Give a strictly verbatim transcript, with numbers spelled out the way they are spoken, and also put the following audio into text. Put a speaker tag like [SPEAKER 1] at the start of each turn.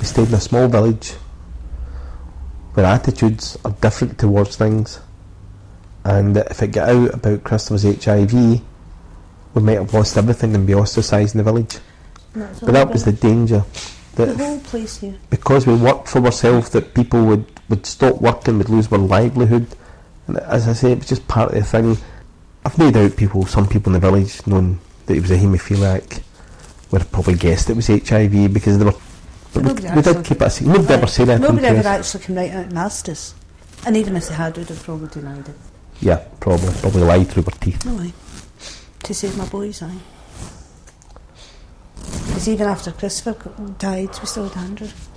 [SPEAKER 1] we stayed in a small village where attitudes are different towards things, and if it got out about Christopher's H I V, we might have lost everything and be ostracised in the village.
[SPEAKER 2] That's
[SPEAKER 1] but that was the danger. That
[SPEAKER 2] the whole place here.
[SPEAKER 1] Because we worked for ourselves, that people would, would stop working, would lose their livelihood. And as I say, it was just part of the thing. I've no doubt people, some people in the village, knowing that he was a haemophiliac, would have probably guessed it was H I V, because they were. But we, we did keep it a secret. Nobody ever said anything.
[SPEAKER 2] Nobody ever actually came right out and asked us. And even if they had, we'd have probably denied it.
[SPEAKER 1] Yeah, probably. Probably lied through their teeth.
[SPEAKER 2] No way. To save my boys, aye. Because even after Christopher died, we still had Andrew.